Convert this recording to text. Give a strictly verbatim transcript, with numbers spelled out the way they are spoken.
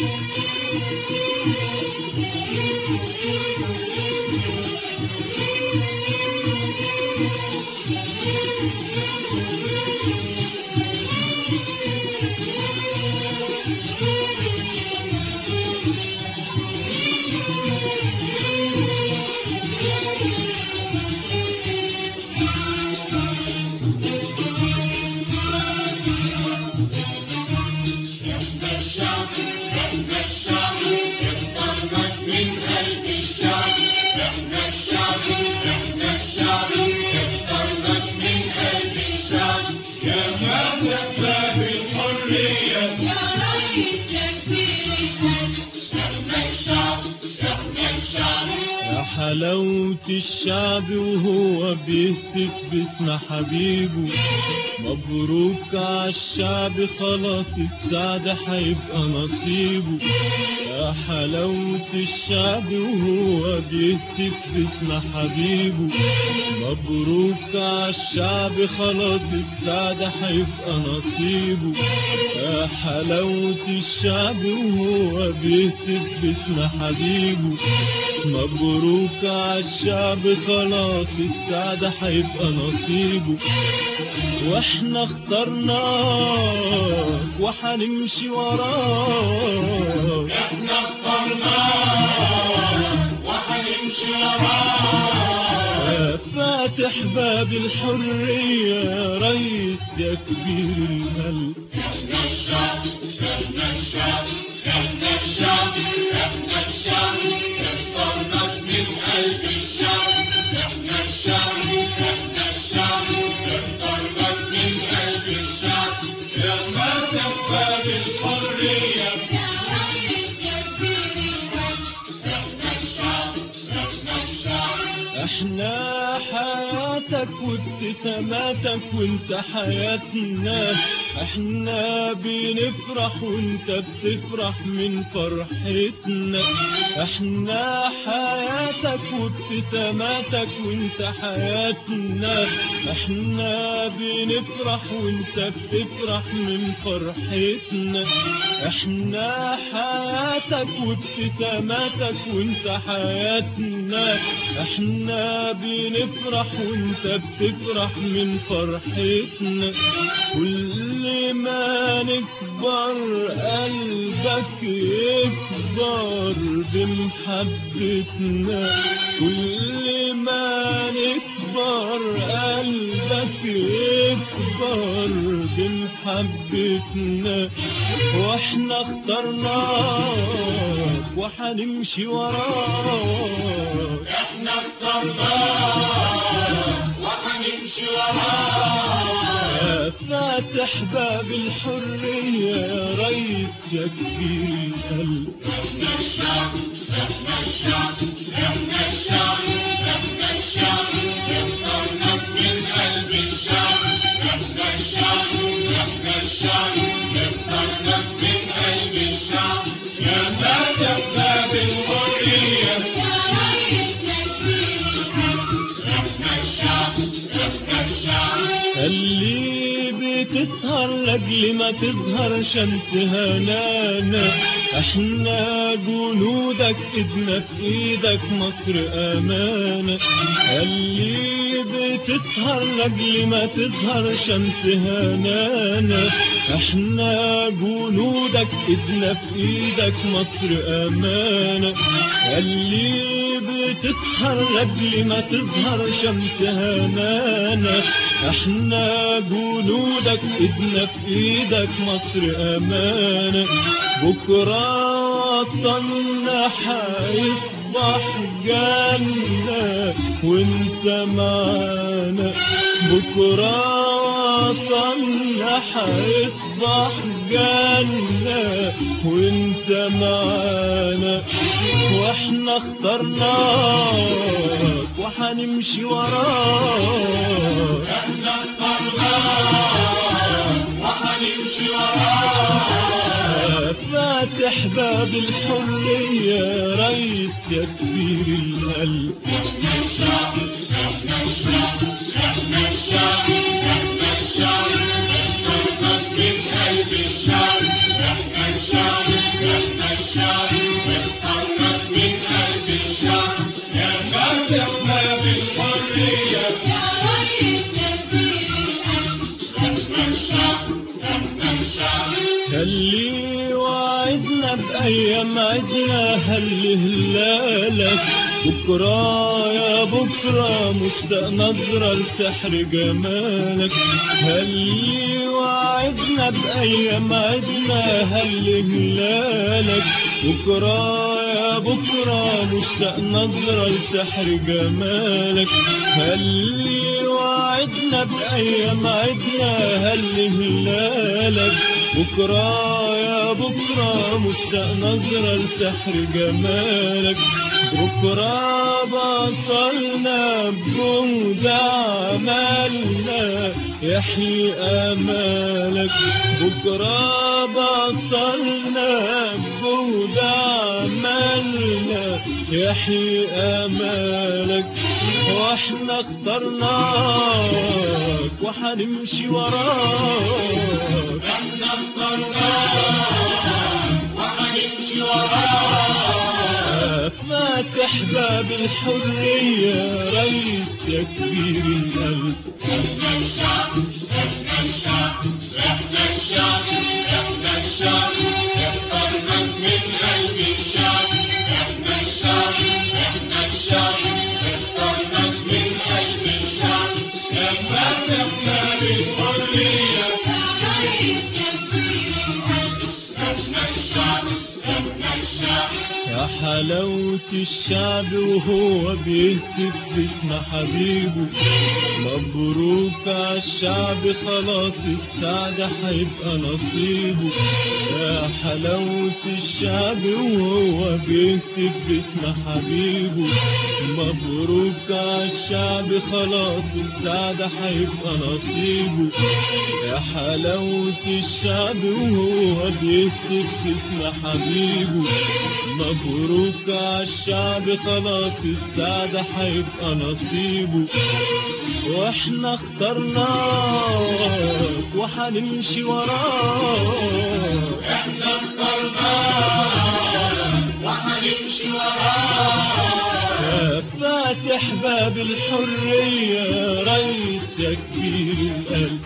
حلاوة الشعب وهو بيهتف باسم حبيبه، مبروك عالشعب خلاص السعد هيبقى نصيبه. يا حلاوة الشعب وهو بيهتف باسم حبيبه، مبروك عالشعب خلاص السعد هيبقى نصيبه. يا حلاوة الشعب وهو بيهتف باسم حبيبه، مبروك عالشعب خلاص السعد هيبقى نصيبه. واحنا اخترناك وحنمشي وراك، احنا اخترناك وحنمشي وراك. فاتح باب الحرية يا ريس يا كبير القلب. احنا الشعب احنا الشعب احنا الشعب احنا الشعب، اخترناك من قلب الشعب. احنا الشعب احنا الشعب، اخترناك من قلب الشعب. يا فاتح باب الحرية يا ريس يا كبير القلب. احنا الشعب احنا الشعب. احنا حياتك وابتساماتك وانت حياتنا، احنا بنفرح وانت بتفرح من فرحتنا. احنا حياتك وابتساماتك وانت حياتنا، احنا بنفرح وانت بتفرح من فرحتنا. احنا حياتك وابتساماتك وانت حياتنا، احنا بنفرح وانت بتفرح من فرحتنا. كل ما نكبر قلبك يكبر بمحبتنا، كل ما نكبر قلبك يكبر بمحبتنا. واحنا اخترناك وحنمشي وراك، احنا اخترناك وحنمشي وراك. فاتح باب الحرية يا ريس يا كبير القلب. احنا الشعب احنا الشعب احنا الشعب احنا الشعب، اخترناك من قلب الشعب. احنا الشعب احنا الشعب، اخترناك من قلب الشعب. يا فاتح باب الحرية يا ريس يا كبير القلب. احنا الشعب احنا الشعب. اللي بتسهر لاجل ما تظهر شمس هنانا، احنا جنودك ايدنا في ايدك مصر امانة. اللي بتسهر لاجل ما تظهر شمس هنانا، احنا جنودك ايدنا في ايدك مصر امانة. اللي بتسهر لاجل ما تظهر شمس هنانا، احنا جنودك ايدنا في ايدك مصر امانة. بكرة وطننا حيصبح جنة وانت معانا. بكرة وطننا حيصبح جنة وانت معانا. واحنا اخترناك وحنمشي وراك، احنا اخترناك وحنمشي وراك. فاتح باب الحرية يا ريس يا كبير القلب. احنا الشعب احنا الشعب احنا الشعب احنا الشعب، اخترناك من قلب الشعب. احنا الشعب احنا الشعب اخترنا من قلب الشعب يا فاتحنا بالحرية يا ريس تكبير القلب احنا الشعب احنا الشعب خلي وعدنا بأيام عدنا هل هلالك بكرة يا بكرة مشتاق نظرة لسحر جمالك هل وعدنا بأيام عدنا هل هلالك بكرة يا بكرة مشتاق نظرة لسحر جمالك هل وعدنا بأيام عدنا هل هلالك بكرة يا بكرة مشتاق نظرة لسحر جمالك بكرة بطلنا بجهد عملنا يحيي آمالك بكرة بطلنا بجهد عملنا يحيي آمالك واحنا اخترناك وحنمشي وراك احنا اخترناك وحنمشي وراك فاتح باب الحرية ريس يا كبير القلب احنا الشعب احنا الشعب احنا الشعب احنا الشعب اخترنا من قلب الشعب احنا الشعب احنا الشعب اخترنا من قلب الشعب يا فاتحنا بالحرية يا ريس تكبير القلب احنا الشعب احنا الشعب يا حلاوة الشعب وهو بيهتف باسم حبيبه مبروك عالشعب خلاص السعادة هيبقى نصيبه يا حلاوة الشعب وهو بيهتف باسم حبيبه مبروك عالشعب خلاص السعادة هيبقى نصيبه يا حلاوة الشعب وهو بيهتف باسم حبيبه مبروك عالشعب خلاص السعادة هيبقى نصيبه واحنا اخترناك وحنمشي وراك احنا اخترناك وحنمشي وراك يا فاتح باب الحرية ريس يا كبير القلب